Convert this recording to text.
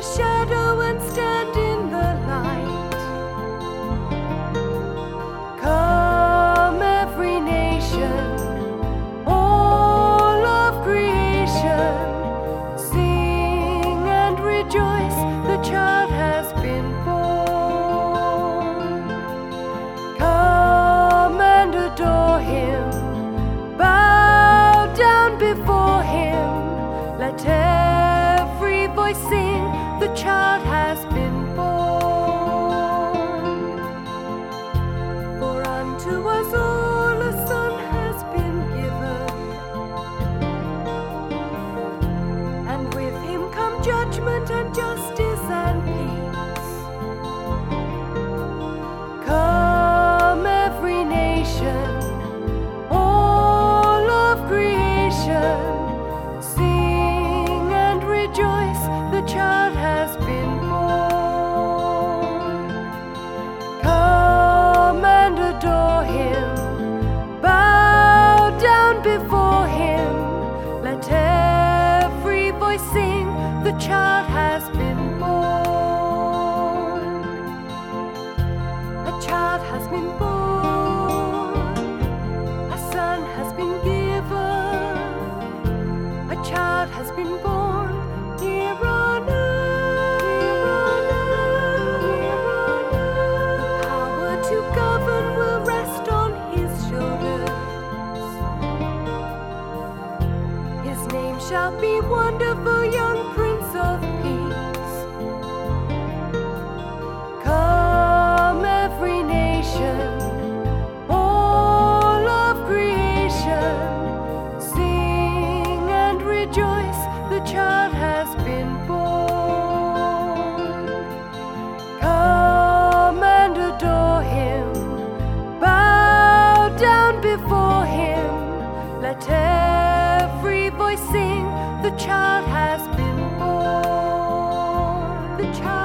the shadow and stand in the light. Come, every nation, all of creation, sing and rejoice, the child has been born. Come and adore him, bow down before him, let every voice sing, the child has been born. For unto us all a son has been given, and with him come judgment and justice and peace. Come, every nation, all of creation, sing and rejoice, the child has been born. Come and adore him, bow down before him, let every voice sing, the child has been born. A child has been born, a son has been given, a child has been born here on earth. The power to govern will rest on his shoulders. His name shall be Wonderful Young Prince of Peace. Come, every nation, all of creation, sing and rejoice, the child has been born. Come and adore him, bow down before him, let every voice sing, the child has been born. The child